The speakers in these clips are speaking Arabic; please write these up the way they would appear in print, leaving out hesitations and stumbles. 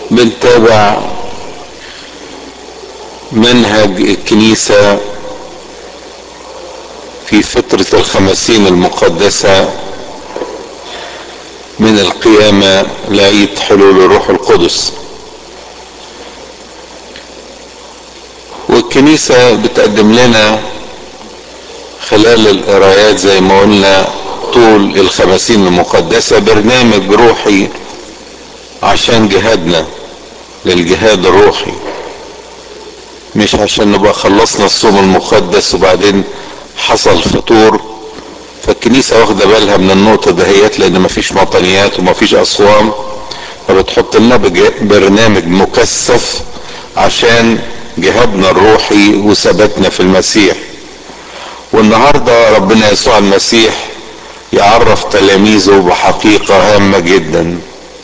بنتابع منهج الكنيسة في فترة الخمسين المقدسة من القيامة لعيد حلول الروح القدس. والكنيسة بتقدم لنا خلال القرايات زي ما قلنا طول الخمسين المقدسة برنامج روحي عشان جهادنا للجهاد الروحي، مش عشان نبقى خلصنا الصوم المقدس وبعدين حصل فطور. فالكنيسة واخدة بالها من النقطة دهيت لان مفيش مطنيات ومفيش اصوام، فبتحط لنا برنامج مكثف عشان جهادنا الروحي وثباتنا في المسيح. والنهاردة ربنا يسوع المسيح يعرف تلاميذه بحقيقة هامة جدا،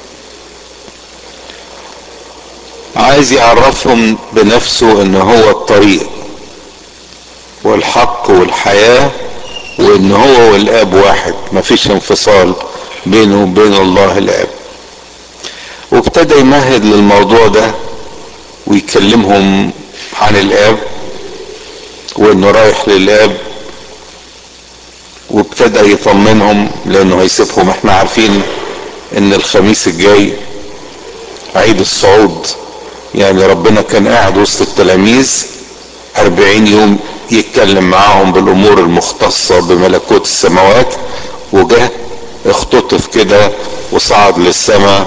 عايز يعرفهم بنفسه ان هو الطريق والحق والحياة، وان هو والاب واحد، مفيش انفصال بينه وبين الله الاب. وابتدى يمهد للموضوع ده ويكلمهم عن الاب وانه رايح للاب، وابتدى يطمنهم لانه هيسيبهم. احنا عارفين ان الخميس الجاي عيد الصعود، يعني ربنا كان قاعد وسط التلاميذ 40 يوم يتكلم معاهم بالامور المختصة بملكوت السماوات، وجه اختطف كده وصعد للسماء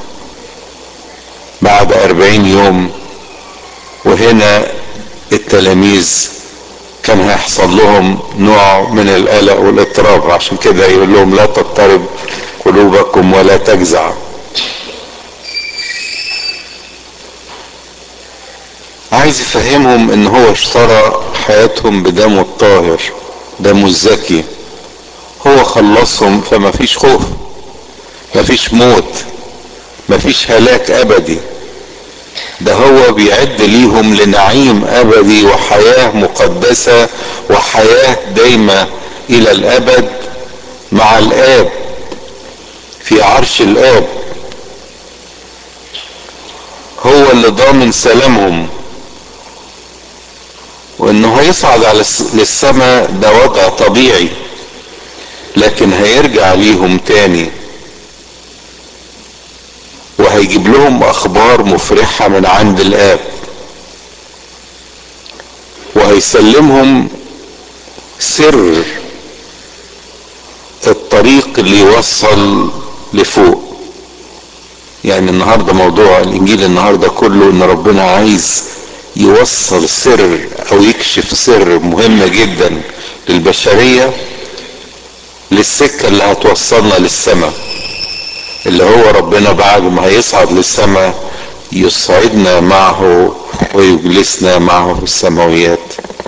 بعد 40 يوم. وهنا التلاميذ كان هيحصل لهم نوع من القلق والاضطراب، عشان كده يقول لهم لا تضطرب قلوبكم ولا تجزع. عايز يفهمهم ان هو اشترى حياتهم بدمه الطاهر، دمه الزكي، هو خلصهم، فما فيش خوف، ما فيش موت، ما فيش هلاك ابدي. ده هو بيعد ليهم لنعيم ابدي وحياة مقدسة وحياة دايمة الى الابد مع الاب في عرش الاب. هو اللي ضامن سلامهم، وانه هيصعد على للسماء ده وضع طبيعي، لكن هيرجع ليهم تاني وهيجيب لهم اخبار مفرحة من عند الاب، وهيسلمهم سر الطريق اللي يوصل لفوق. يعني النهاردة موضوع الانجيل النهاردة كله ان ربنا عايز يوصل سر او يكشف سر مهم جدا للبشرية، للسكة اللي هتوصلنا للسماء، اللي هو ربنا بعد ما هيصعد للسماء يصعدنا معه ويجلسنا معه في السماويات.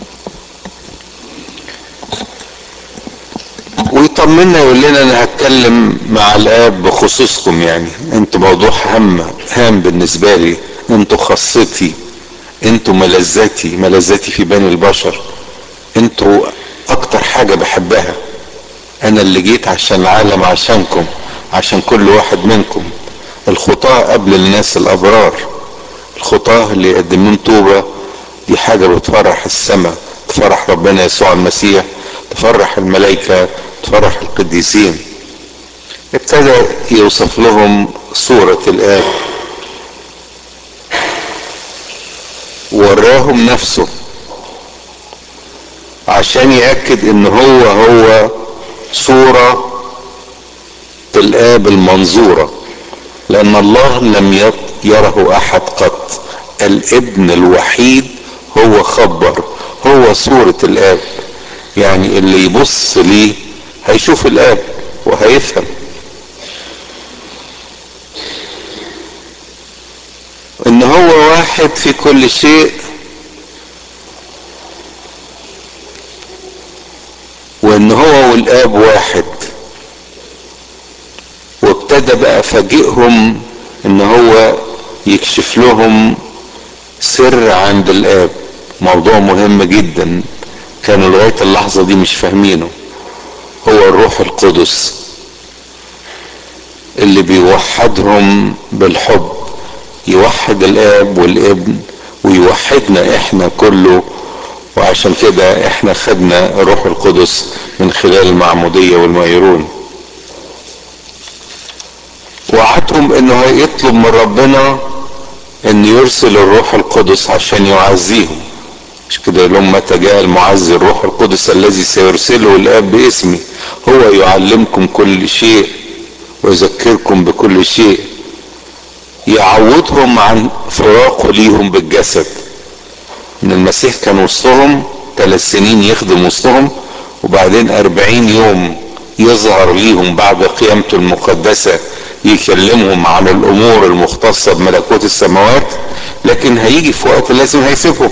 ويطمنا يقول لنا انا هتكلم مع الاب بخصوصكم، يعني انتوا موضوع هام بالنسبة لي، انتوا خاصتي، انتوا ملذتي في بني البشر، انتوا اكتر حاجة بحبها. انا اللي جيت عشان العالم، عشانكم، عشان كل واحد منكم. الخطاة قبل الناس الابرار، الخطاة اللي يقدمون توبة، دي حاجة بتفرح السماء، تفرح ربنا يسوع المسيح، تفرح الملائكة، تفرح القديسين. ابتدى يوصف لهم صورة الآب، وراهم نفسه عشان يأكد ان هو صورة الآب المنظورة، لأن الله لم يره أحد قط، الابن الوحيد هو خبر، هو صورة الآب. يعني اللي يبص ليه هيشوف الآب وهيفهم. ان هو واحد في كل شيء، وان هو والآب واحد. وابتدى بقى فاجئهم ان هو يكشف لهم سر عند الآب، موضوع مهم جدا كانوا لغاية اللحظة دي مش فاهمينه. هو الروح القدس اللي بيوحدهم بالحب، يوحد الاب والابن ويوحدنا احنا كله. وعشان كده احنا خدنا الروح القدس من خلال المعمودية والميرون. وعدهم انه هيطلب من ربنا ان يرسل الروح القدس عشان يعزيهم. مش كده يقول لهم متى جاء المعزي الروح القدس الذي سيرسله الاب باسمي هو يعلمكم كل شيء ويذكركم بكل شيء. يعوضهم عن فراقه ليهم بالجسد. ان المسيح كان وسطهم 3 سنين يخدم وسطهم، وبعدين 40 يوم يظهر ليهم بعد قيامته المقدسة يكلمهم عن الامور المختصة بملكوت السماوات، لكن هيجي في وقت لازم هيسيبهم.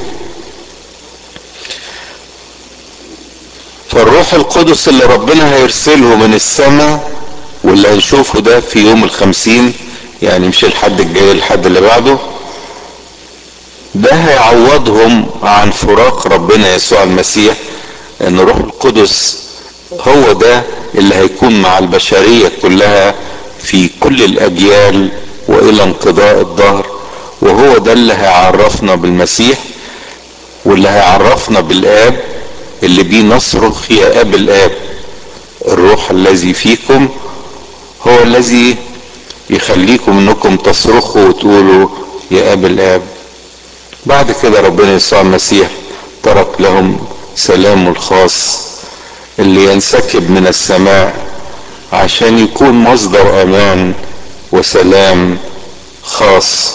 فالروح القدس اللي ربنا هيرسله من السماء واللي هنشوفه ده في يوم 50، يعني مش الحد الجاي، الحد اللي بعده، ده هيعوضهم عن فراق ربنا يسوع المسيح. ان الروح القدس هو ده اللي هيكون مع البشرية كلها في كل الاجيال والى انقضاء الدهر، وهو ده اللي هيعرفنا بالمسيح واللي هيعرفنا بالاب اللي بيه نصرخ يا اب الاب. الروح الذي فيكم هو الذي يخليكم انكم تصرخوا وتقولوا يا اب الاب. بعد كده ربنا يسوع المسيح ترك لهم سلامه الخاص اللي ينسكب من السماء عشان يكون مصدر امان وسلام خاص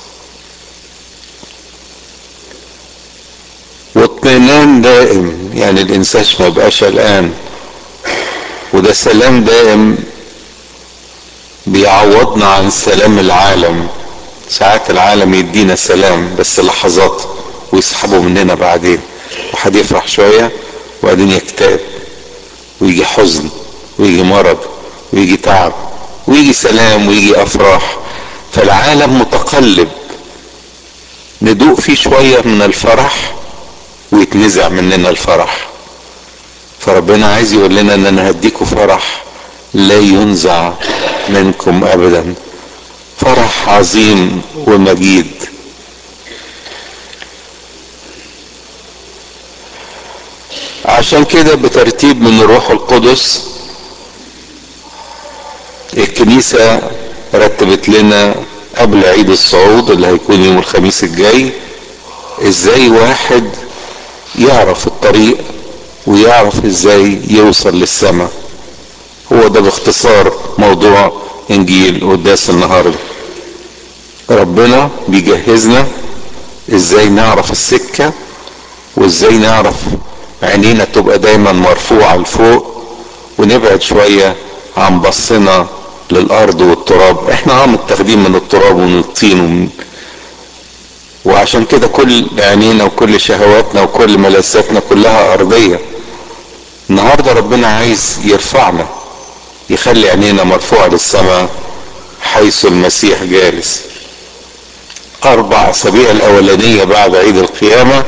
واطمئنان دائم. يعني الانسان ما يبقاش قلقان، وده سلام دائم بيعوضنا عن سلام العالم. ساعات العالم يدينا سلام بس لحظات ويسحبه مننا بعدين، وحد يفرح شوية وبعدين يكتئب ويجي حزن ويجي مرض ويجي تعب ويجي سلام ويجي افراح. فالعالم متقلب، ندوق فيه شوية من الفرح ويتنزع مننا الفرح. فربنا عايز يقول لنا ان انا هديكوا فرح لا ينزع منكم ابدا، فرح عظيم ومجيد. عشان كده بترتيب من الروح القدس الكنيسة رتبت لنا قبل عيد الصعود اللي هيكون يوم الخميس الجاي ازاي واحد يعرف الطريق ويعرف ازاي يوصل للسماء. هو ده باختصار موضوع انجيل قداس النهارده. ربنا بيجهزنا ازاي نعرف السكة، وازاي نعرف عينينا تبقى دايما مرفوعة لفوق ونبعد شوية عن بصنا للارض والتراب. احنا متاخدين من التراب ومن الطين وعشان كده كل عينينا وكل شهواتنا وكل ملذاتنا كلها ارضية. النهاردة ربنا عايز يرفعنا، يخلي عينينا مرفوعة للسماء حيث المسيح جالس. 4 أسابيع الاولانية بعد عيد القيامة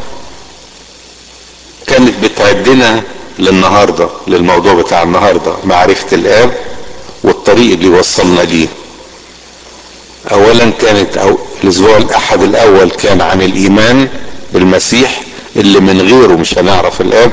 كانت بتعدنا للنهاردة، للموضوع بتاع النهاردة، معرفة الاب والطريق اللي وصلنا ليه. اولا كانت الاسبوع الاحد الاول كان عن الايمان بالمسيح اللي من غيره مش هنعرف الاب،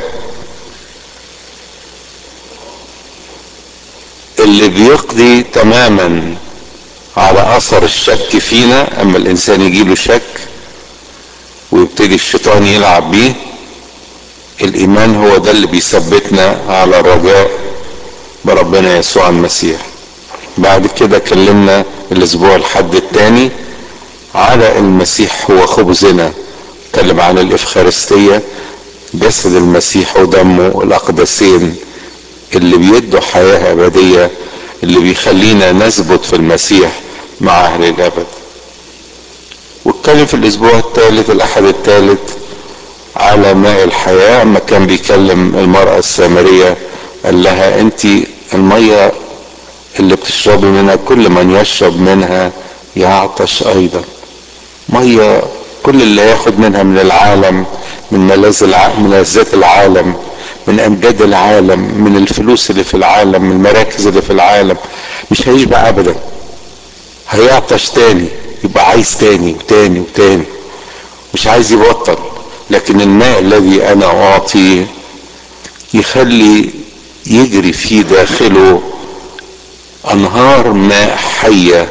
اللي بيقضي تماما على اثر الشك فينا. اما الانسان يجيله شك ويبتدي الشيطان يلعب بيه، الايمان هو ده اللي بيثبتنا على الرجاء بربنا يسوع المسيح. بعد كده كلمنا الاسبوع الحد الثاني على المسيح هو خبزنا، اتكلم عن الافخارستية، جسد المسيح ودمه الاقدسين اللي بيدوا حياة ابدية، اللي بيخلينا نثبت في المسيح مع اهل الابد. واتكلم في الاسبوع الثالث الاحد الثالث على ماء الحياة. اما كان بيكلم المرأة السامرية قال لها انت المية اللي بتشربي منها كل من يشرب منها يعطش ايضا. مية كل اللي ياخد منها من العالم، من ملذات العالم، من امجاد العالم، من الفلوس اللي في العالم، من المراكز اللي في العالم، مش هيشبع ابدا، هيعطش تاني. يبقى عايز تاني وتاني وتاني، مش عايز يبطل. لكن الماء الذي انا اعطيه يخلي يجري في داخله انهار ماء حية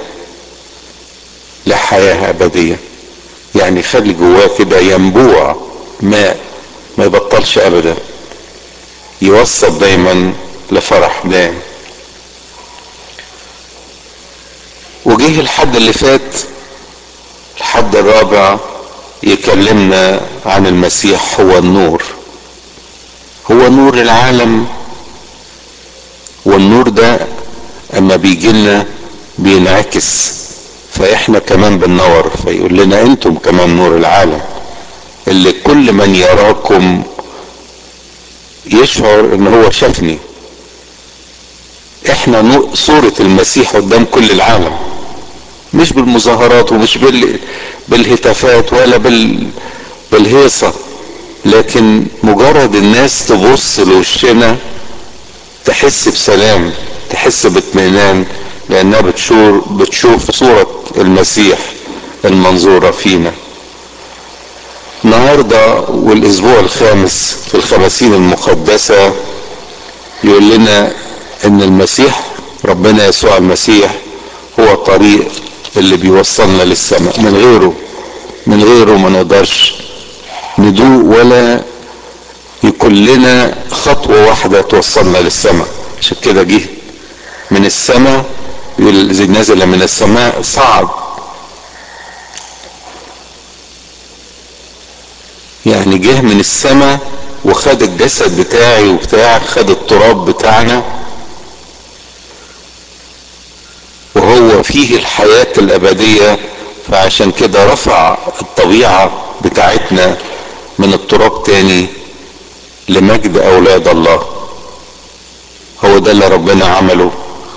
لحياة ابدية. يعني يخلي جواه كده ينبوع ماء ما يبطلش ابدا، يوصل دايما لفرح دائم. وجه الحد اللي فات، الحد الرابع، يكلمنا عن المسيح هو النور، هو نور العالم. والنور ده اما بيجي لنا بينعكس، فاحنا كمان بننور، فيقول لنا انتم كمان نور العالم، اللي كل من يراكم يشعر ان هو شافني. احنا صورة المسيح قدام كل العالم، مش بالمظاهرات ومش بالهتافات ولا بالهيصة، لكن مجرد الناس تبص لوشنا تحس بسلام، تحس باطمئنان، لانها بتشوف صورة المسيح المنظورة فينا. النهاردة والاسبوع الخامس في الخمسين المقدسة يقول لنا ان المسيح ربنا يسوع المسيح هو الطريق اللي بيوصلنا للسماء. من غيره ما نقدرش ندوق ولا يكون لنا خطوة واحدة توصلنا للسماء. عشان كده جه من السماء، يقول زي نزل من السماء صعد، يعني جه من السماء وخد الجسد بتاعي وبتاعك، خد التراب بتاعنا، وهو فيه الحياة الأبدية. فعشان كده رفع الطبيعة بتاعتنا من التراب تاني لمجد أولاد الله. هو ده اللي ربنا عمله،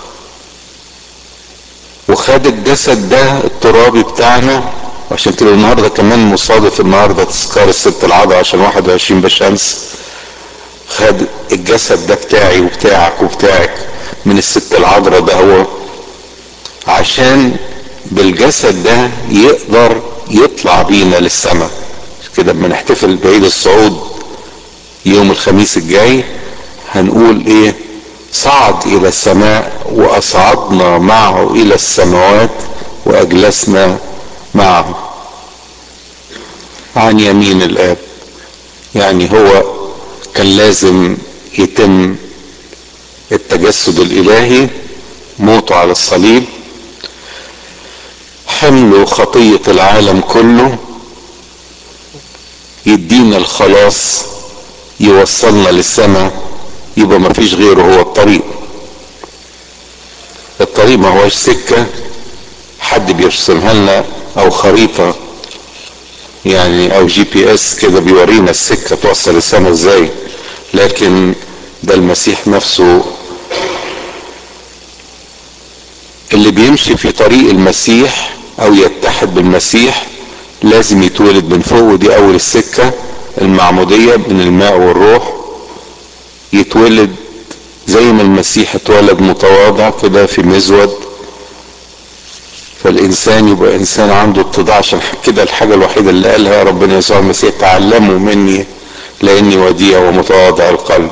وخد الجسد ده الترابي بتاعنا. وعشان كده النهارده كمان مصادف النهارده تذكار الست العذراء عشان 21 بشمس، خد الجسد ده بتاعي وبتاعك وبتاعك من الست العذراء ده، هو عشان بالجسد ده يقدر يطلع بينا للسماء. كده لما نحتفل بعيد الصعود يوم الخميس الجاي هنقول ايه؟ صعد الى السماء واصعدنا معه الى السماوات واجلسنا معه عن يمين الاب. يعني هو كان لازم يتم التجسد الالهي، موته على الصليب، حمله خطية العالم كله، يدينا الخلاص، يوصلنا للسماء. يبقى ما فيش غيره هو الطريق. الطريق ما هوش سكة حد بيرسمها لنا او خريطة يعني او GPS كده بيورينا السكة توصل السماء ازاي، لكن ده المسيح نفسه اللي بيمشي في طريق المسيح او يتحد بالمسيح لازم يتولد من فوق. ودي اول السكة، المعمودية من الماء والروح، يتولد زي ما المسيح اتولد متواضع كده في مزود، فالانسان يبقى انسان عنده اتضاع. عشان كده الحاجة الوحيدة اللي قالها ربنا يسوع المسيح: تعلموا مني لاني وديع ومتواضع القلب.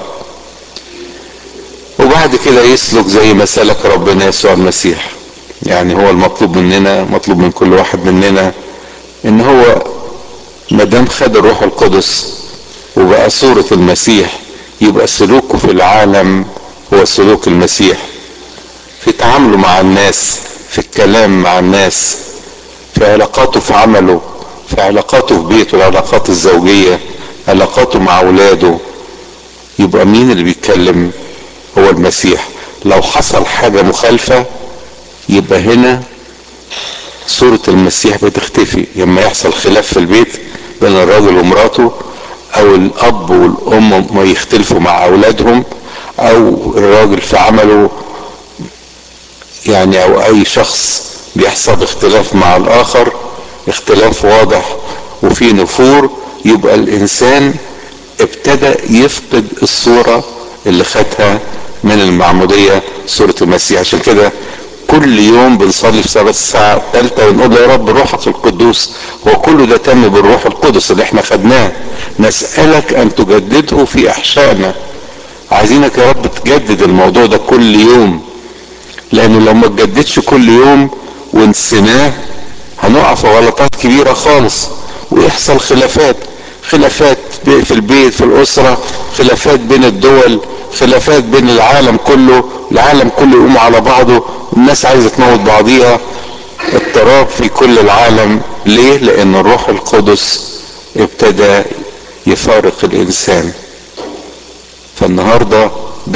وبعد كده يسلك زي ما سلك ربنا يسوع المسيح. يعني هو المطلوب مننا، مطلوب من كل واحد مننا، ان هو مادام خد الروح القدس وبقى صورة المسيح يبقى سلوكه في العالم هو سلوك المسيح، في تعامله مع الناس، في الكلام مع الناس، في علاقاته في عمله، في علاقاته في بيته، العلاقات الزوجية، علاقاته مع اولاده. يبقى مين اللي بيتكلم؟ هو المسيح. لو حصل حاجة مخالفة يبقى هنا صورة المسيح بتختفي. لما يحصل خلاف في البيت بين الراجل ومراته، او الاب والام ما يختلفوا مع اولادهم، او الراجل في عمله يعني، او اي شخص بيحصل اختلاف مع الاخر، اختلاف واضح وفي نفور، يبقى الانسان ابتدى يفقد الصورة اللي خدها من المعمودية، صورة المسيح. عشان كده كل يوم بنصلي في صلاة الساعة الثالثة ونقول يا رب روحك القدوس، وكله ده تم بالروح القدس اللي احنا خدناه. نسألك ان تجدده في احشائنا. عايزينك يا رب تجدد الموضوع ده كل يوم، لانه لو ما تجددش كل يوم ونسيناه هنقع في غلطات كبيرة خالص، ويحصل خلافات في البيت، في الاسرة، خلافات بين الدول، خلافات بين العالم كله يقوم على بعضه، الناس عايزة تموت بعضيها، اضطراب في كل العالم. ليه؟ لان الروح القدس ابتدى يفارق الانسان. فالنهاردة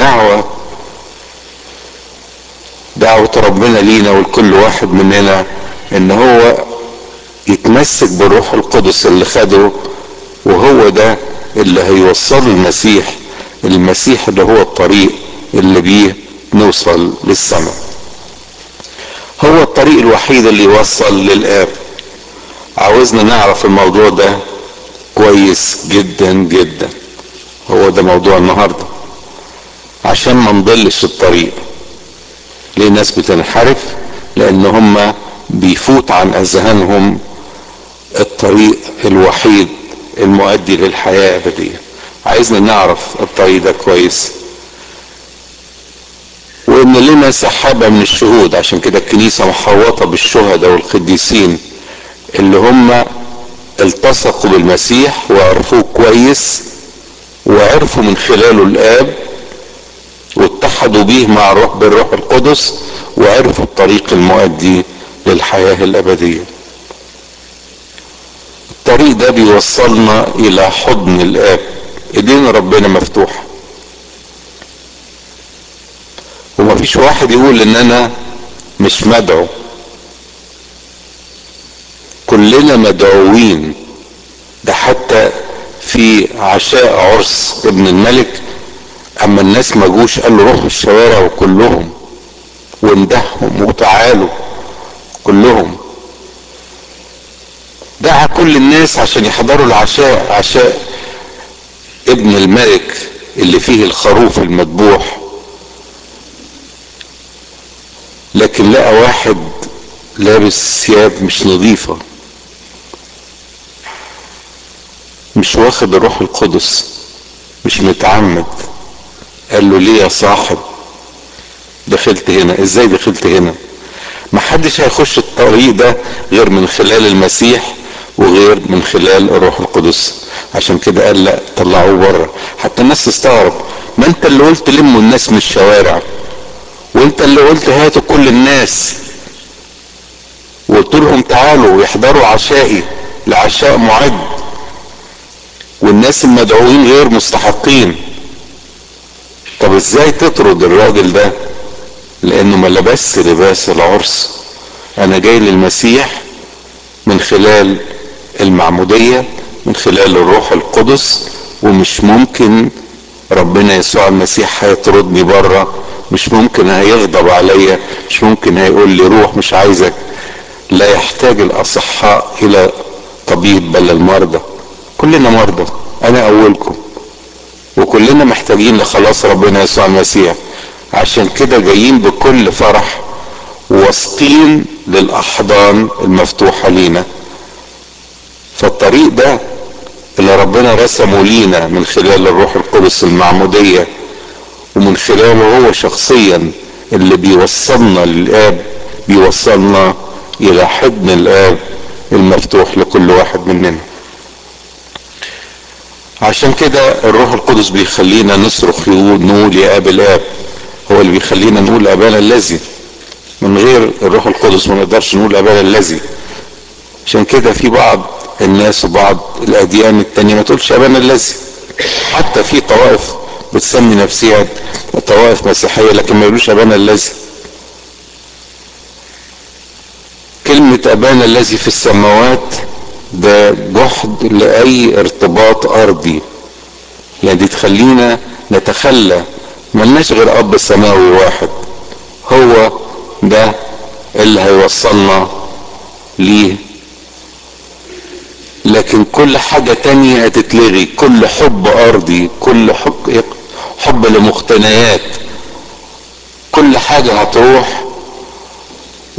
دعوة ربنا لينا ولكل واحد مننا ان هو يتمسك بالروح القدس اللي خده، وهو ده اللي هيوصل المسيح اللي هو الطريق اللي بيه نوصل للسماء. هو الطريق الوحيد اللي يوصل للآب. عاوزنا نعرف الموضوع ده كويس جدا جدا. هو ده موضوع النهاردة، عشان ما نضلش الطريق. ليه ناس بتنحرف؟ لان هم بيفوت عن اذهانهم الطريق الوحيد المؤدي للحياة الابدية. عايزنا نعرف الطريق ده كويس، وان لنا سحابة من الشهود. عشان كده الكنيسة محوطة بالشهداء والقديسين اللي هم التصقوا بالمسيح وعرفوه كويس، وعرفوا من خلاله الآب، واتحدوا بيه مع بالروح القدس، وعرفوا الطريق المؤدي للحياة الأبدية. الطريق ده بيوصلنا إلى حضن الآب. ايدين ربنا مفتوحة، ومفيش واحد يقول ان انا مش مدعو. كلنا مدعوين. ده حتى في عشاء عرس ابن الملك، اما الناس ما جوش قال له روحوا الشوارع وكلهم واندههم وتعالوا كلهم. دعا كل الناس عشان يحضروا العشاء، عشاء ابن الملك اللي فيه الخروف المذبوح. لكن لقى واحد لابس ثياب مش نظيفة، مش واخد الروح القدس، مش متعمد. قال له ليه يا صاحب دخلت هنا؟ ازاي دخلت هنا؟ محدش هيخش الطريق ده غير من خلال المسيح وغير من خلال الروح القدس. عشان كده قال لا، طلعوه بره. حتى الناس تستغرب، ما انت اللي قلت لموا الناس من الشوارع، وانت اللي قلت هاتوا كل الناس، وقلت لهم تعالوا يحضروا عشائي، العشاء معد والناس المدعوين غير مستحقين. طب ازاي تطرد الراجل ده؟ لانه ما لبس لباس العرس. انا جاي للمسيح من خلال المعمودية، من خلال الروح القدس، ومش ممكن ربنا يسوع المسيح هيطردني بره، مش ممكن هيغضب عليا، مش ممكن هيقول لي روح مش عايزك. لا يحتاج الاصحاء الى طبيب بل المرضى. كلنا مرضى، انا اولكم، وكلنا محتاجين لخلاص ربنا يسوع المسيح. عشان كده جايين بكل فرح واثقين للاحضان المفتوحة لينا. فالطريق ده اللي ربنا رسمه لينا من خلال الروح القدس المعمودية، ومن خلاله هو شخصيا اللي بيوصلنا للآب، بيوصلنا الى حضن الآب المفتوح لكل واحد مننا. عشان كده الروح القدس بيخلينا نصرخ نقول يا اب الاب. هو اللي بيخلينا نقول ابانا الذي. من غير الروح القدس ما نقدرش نقول ابانا الذي. عشان كده في بعض الناس وبعض الاديان التانية ما تقولش ابانا الذي. حتى في طوائف بتسمي نفسها طوائف مسيحية لكن ما يقولوش ابانا الذي. كلمة ابانا الذي في السماوات ده جحد لاي ارتباط ارضي. يعني دي تخلينا نتخلى، ملناش غير اب سماوي واحد، هو ده اللي هيوصلنا ليه. لكن كل حاجة تانية هتتلغي، كل حب ارضي، كل حب لمقتنيات، كل حاجة هتروح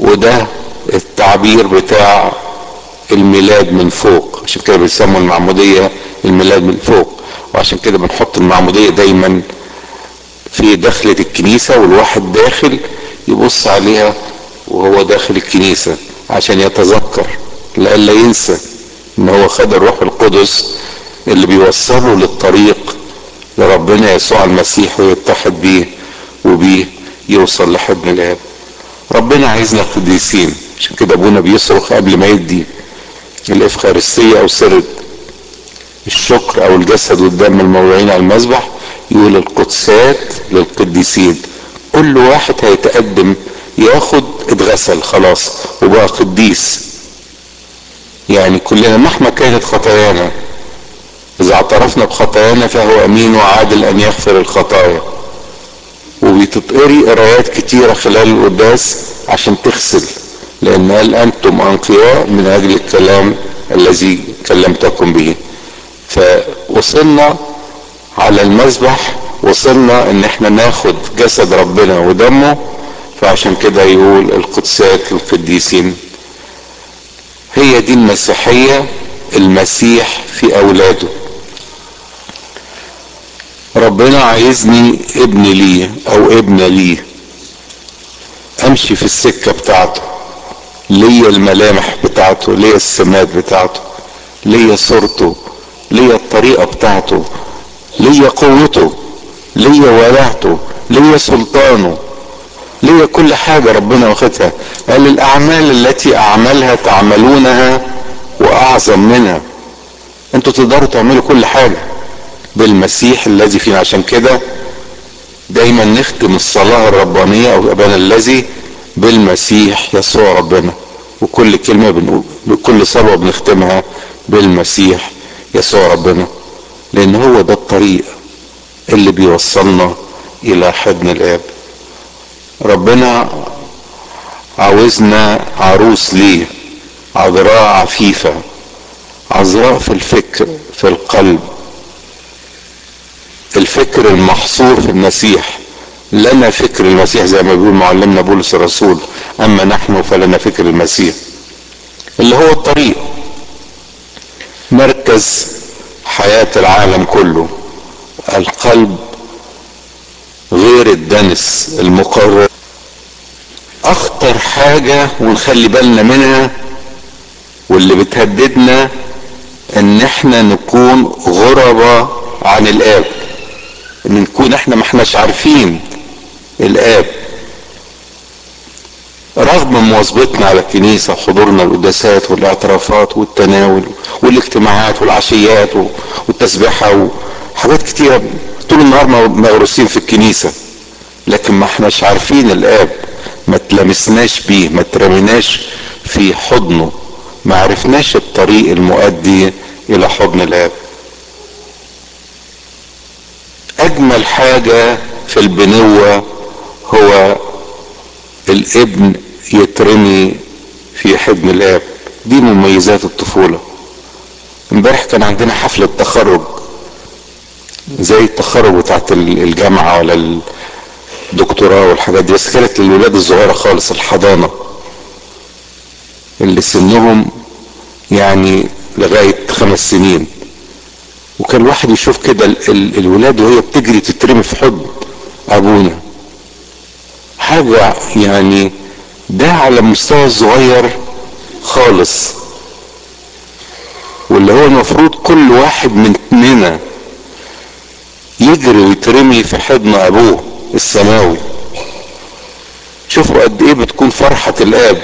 وده التعبير بتاع الميلاد من فوق، عشان كده بيسموا المعمودية الميلاد من فوق. وعشان كده بنحط المعمودية دايما في دخلة الكنيسة، والواحد داخل يبص عليها وهو داخل الكنيسة عشان يتذكر لئلا ينسى ان هو خد الروح القدس اللي بيوصله للطريق لربنا يسوع المسيح ويتحد بيه وبيه يوصل لحضن الاب. ربنا عايزنا قديسين، عشان كده ابونا بيصرخ قبل ما يدي الافخارستية او سر الشكر او الجسد والدم الموضوعين على المذبح، يقول القدسات للقديسين. كل واحد هيتقدم ياخد اتغسل خلاص وبقى قديس. يعني كلنا مهما كانت خطايانا اذا اعترفنا بخطايانا فهو امين وعادل ان يغفر الخطايا. وبتتقري قرايات كتيرة خلال القداس عشان تغسل، لان قال انتم انقياء من اجل الكلام الذي كلمتكم به. فوصلنا على المذبح، وصلنا ان احنا ناخد جسد ربنا ودمه، فعشان كده يقول القدسات للقديسين. هي دي المسيحية، المسيح في اولاده. ربنا عايزني ابن ليه او ابنة ليه، امشي في السكة بتاعته، ليا الملامح بتاعته، ليا السمات بتاعته، ليا صورته، ليا الطريقة بتاعته، ليا قوته، ليا وداعته، ليا سلطانه، ليا كل حاجة ربنا واخدها. قال الاعمال التي اعملها تعملونها واعظم منها. انتوا تقدروا تعملوا كل حاجة بالمسيح الذي فينا. عشان كده دايما نختم الصلاة الربانية او ابانا الذي بالمسيح يسوع ربنا، وكل كلمة بنقول بكل صلوة بنختمها بالمسيح يسوع ربنا، لان هو ده الطريق اللي بيوصلنا الى حضن الاب. ربنا عاوزنا عروس ليه، عذراء عفيفة، عذراء في الفكر في القلب، الفكر المحصور في المسيح. لنا فكر المسيح زي ما بيقول معلمنا بولس الرسول، اما نحن فلنا فكر المسيح اللي هو الطريق، مركز حياة العالم كله، القلب غير الدنس المقرر. اخطر حاجة ونخلي بالنا منها واللي بتهددنا ان احنا نكون غربة عن الاب، ان نكون احنا ما احناش عارفين الاب رغم مواظبتنا على الكنيسة وحضورنا القداسات والاعترافات والتناول والاجتماعات والعشيات والتسبيحة وحاجات كتيرة طول النهار مغروسين في الكنيسة، لكن ما احناش عارفين الاب، ما تلمسناش بيه، ما ترميناش في حضنه، ما عرفناش الطريق المؤدي الى حضن الاب. اجمل حاجة في البنوة هو الابن يترمي في حضن الاب. دي مميزات الطفولة. امبارح كان عندنا حفلة تخرج زي التخرج بتاعت الجامعة ولا الدكتوراه والحاجات دي، بس كانت للولاد الصغيرة خالص، الحضانة اللي سنهم يعني لغاية 5 سنين. وكان الواحد يشوف كده الولاد وهي بتجري تترمي في حضن ابونا، حاجة يعني ده على مستوى صغير خالص، واللي هو المفروض كل واحد مننا يجري ويترمي في حضن ابوه السماوي. شوفوا قد ايه بتكون فرحة الاب.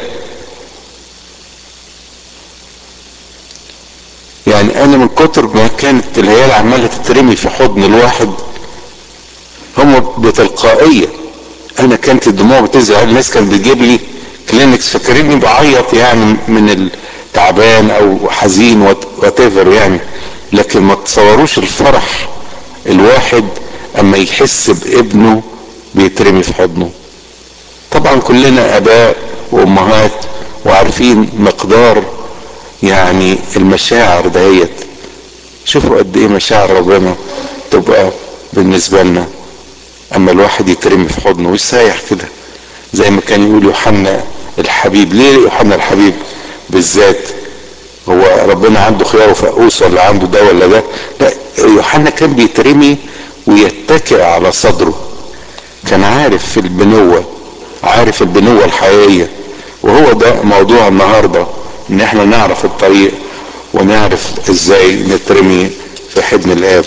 يعني انا من كتر ما كانت العيال عمالة تترمي في حضن الواحد هم بتلقائية، انا كانت الدموع بتنزل على الناس، كانت بتجيب لي كلينكس فاكريني بعيط يعني من التعبان او حزين واتيفر يعني، لكن ما تصوروش الفرح الواحد اما يحس بابنه بيترمي في حضنه. طبعا كلنا اباء وامهات وعارفين مقدار يعني المشاعر دهيت. شوفوا قد ايه مشاعر ربنا تبقى بالنسبة لنا اما الواحد يترمي في حضنه ويسايح كده، زي ما كان يقول يوحنا الحبيب. ليه يوحنا الحبيب بالذات؟ هو ربنا عنده خيار وفقوس ولا عنده ده ولا ده؟ لا، يوحنا كان بيترمي ويتكئ على صدره، كان عارف البنوة، عارف البنوة الحقيقية. وهو ده موضوع النهاردة، ان احنا نعرف الطريق ونعرف ازاي نترمي في حضن الاب.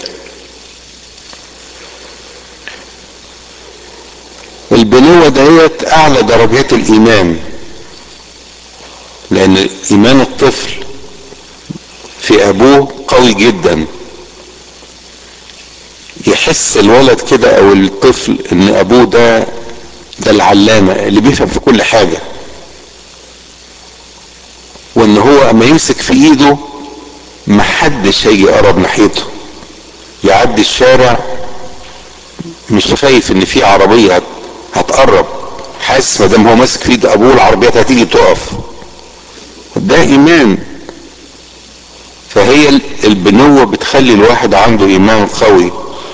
البنوة ديت اعلى درجات الايمان، لان ايمان الطفل في ابوه قوي جدا. يحس الولد كده او الطفل ان ابوه ده العلامة اللي بيفهم في كل حاجة، وان هو اما يمسك في ايده محدش هيجي يقرب ناحيته. يعدي الشارع مش خايف ان في عربية هتقرب، حاسس ما دام هو ماسك في ايد ابوه العربيات هتيجي تقف. ده ايمان. فهي البنوة بتخلي الواحد عنده ايمان قوي.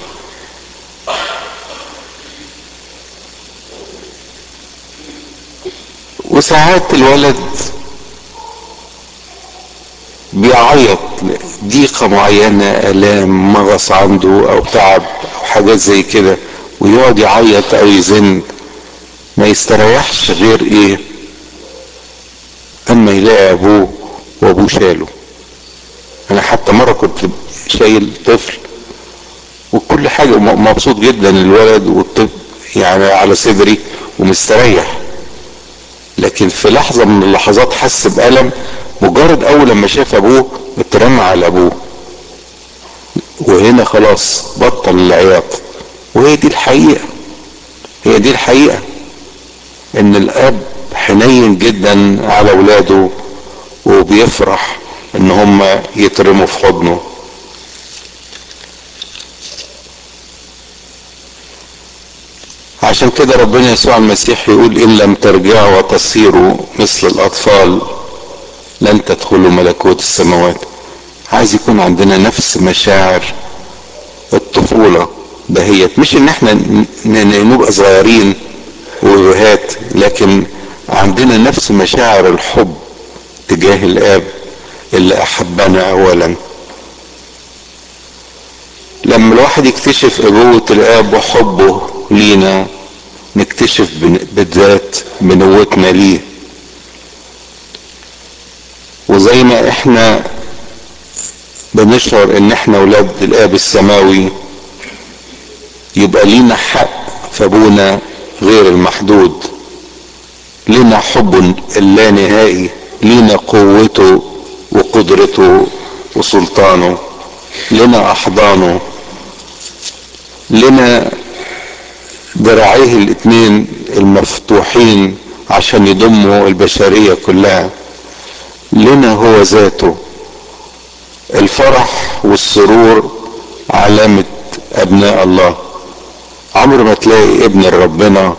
وساعات الولد بيعيط ضيقة معينة، الام مغص عنده او تعب او حاجات زي كده، ويقعد يعيط او يزن، ما يستريحش غير ايه؟ اما يلاقي ابوه وابوه شاله. انا حتى مرة كنت شايل طفل وكل حاجة مبسوط جدا الولد والطفل يعني على صدري ومستريح، لكن في لحظة من اللحظات حس بألم، مجرد اول لما شاف ابوه اترمى على ابوه، وهنا خلاص بطل العياط. وهي دي الحقيقة، هي دي الحقيقة، ان الاب حنين جدا على اولاده وبيفرح ان هم يترموا في حضنه. عشان كده ربنا يسوع المسيح يقول ان لم ترجعوا وتصيروا مثل الاطفال لن تدخلوا ملكوت السماوات. عايز يكون عندنا نفس مشاعر الطفولة دهيت، مش ان احنا نبقى صغيرين وبهات، لكن عندنا نفس مشاعر الحب تجاه الاب اللي احبنا اولا. لما الواحد يكتشف ابوة الاب وحبه لينا، نكتشف بالذات بنوتنا ليه. وزي ما احنا بنشعر ان احنا ولاد الاب السماوي، يبقى لينا حق في ابونا غير المحدود، لنا حب اللانهائي، لنا قوته وقدرته وسلطانه، لنا احضانه، لنا ذراعيه الاتنين المفتوحين عشان يضموا البشرية كلها، لنا هو ذاته. الفرح والسرور علامة ابناء الله. عمر ما تلاقي ابن ربنا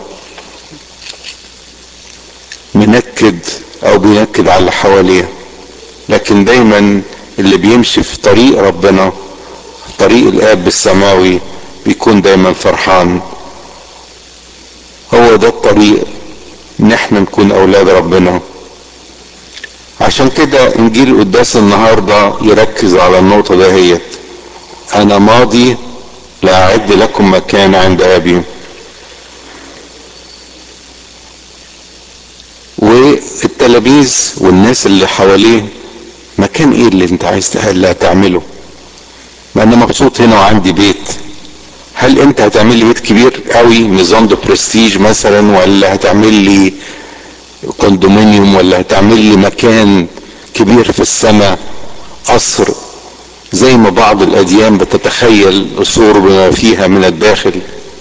منكد او بينكد على اللي حواليه، لكن دايما اللي بيمشي في طريق ربنا، طريق الاب السماوي، بيكون دايما فرحان. هو ده الطريق ان احنا نكون اولاد ربنا. عشان كده انجيل قداس النهاردة يركز على النقطة دهيت: انا ماضي لاعد لكم مكان عند ابي. والتلاميذ والناس اللي حواليه، مكان ايه اللي انت عايز اللي هتعمله؟ ما انا مبسوط هنا وعندي بيت. هل انت هتعمل لي بيت كبير قوي نظام دو برستيج مثلا، ولا هتعمل لي كوندومينيوم، ولا هتعمل لي مكان كبير في السماء، قصر زي ما بعض الاديان بتتخيل قصور بما فيها من الداخل؟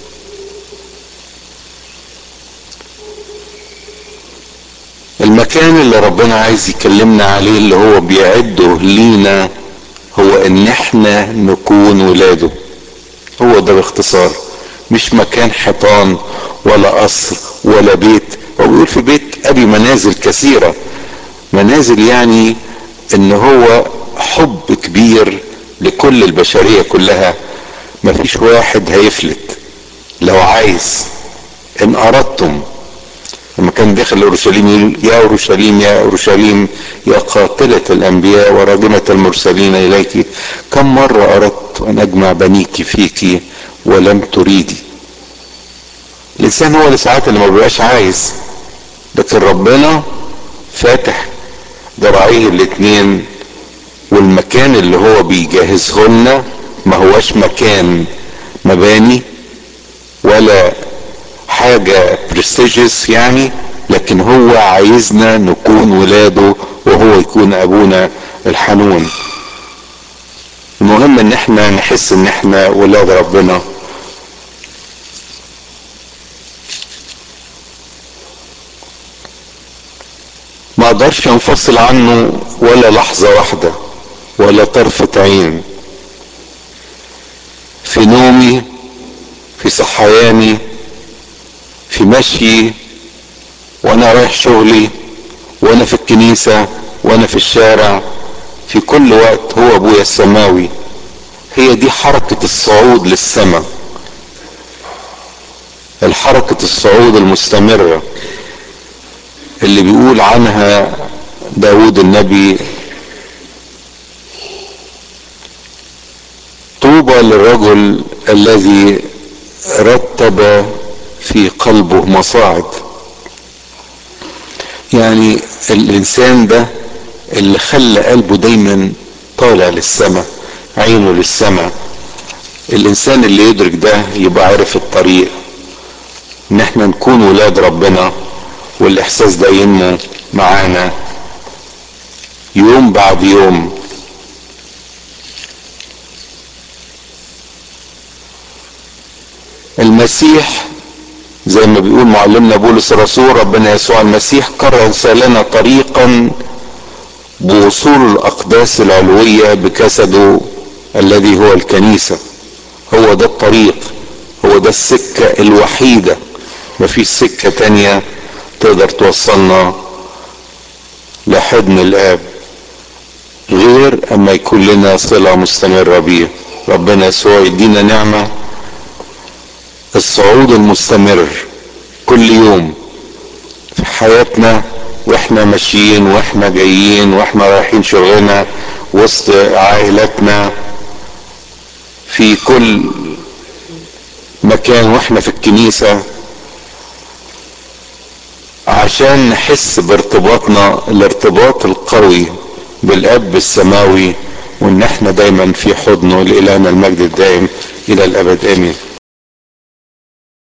المكان اللي ربنا عايز يكلمنا عليه اللي هو بيعده لينا، هو ان احنا نكون ولاده. هو ده باختصار، مش مكان حيطان ولا قصر ولا بيت. هو بيقول في بيت ابي منازل كثيرة. منازل يعني ان هو حب كبير لكل البشرية كلها، مفيش واحد هيفلت لو عايز. ان اردتم لما كان داخل اورشليم يقول يا اورشليم يا اورشليم يا قاتلة الانبياء وراجمة المرسلين اليك، كم مرة اردت ان اجمع بنيك فيك ولم تريدي. الانسان هو اللي ساعات اللي ما بيبقاش عايز، لكن ربنا فاتح ذراعيه الاتنين، والمكان اللي هو بيجهزه لنا ما هوش مكان مباني ولا حاجة برستيجيس يعني، لكن هو عايزنا نكون ولاده وهو يكون ابونا الحنون. المهم ان احنا نحس ان احنا ولاد ربنا. ما اقدرش انفصل عنه ولا لحظة واحدة ولا طرفة عين، في نومي، في صحياني، في مشيي، وانا رايح شغلي، وانا في الكنيسة، وانا في الشارع، في كل وقت هو ابويا السماوي. هي دي حركة الصعود للسماء، الحركة الصعود المستمرة اللي بيقول عنها داود النبي: طوبى للرجل الذي رتب في قلبه مصاعد. يعني الانسان ده اللي خلى قلبه دايما طالع للسماء، عينه للسماء. الانسان اللي يدرك ده يبقى عارف الطريق، ان احنا نكون ولاد ربنا، والاحساس ده ينمو معانا يوم بعد يوم. المسيح زي ما بيقول معلمنا بولس الرسول: ربنا يسوع المسيح كرس لنا طريقا بوصول الاقداس العلوية بجسده الذي هو الكنيسة. هو ده الطريق، هو ده السكة الوحيدة، مفيش سكة تانية تقدر توصلنا لحضن الاب غير اما يكون لنا صلة مستمرة بيه. ربنا يسوع يدينا نعمة الصعود المستمر كل يوم في حياتنا، واحنا ماشيين واحنا جايين واحنا رايحين شغلنا وسط عائلتنا، في كل مكان واحنا في الكنيسة، عشان نحس بارتباطنا الارتباط القوي بالاب السماوي، وان احنا دايما في حضنه. لإلهنا المجد الدائم الى الابد، امين.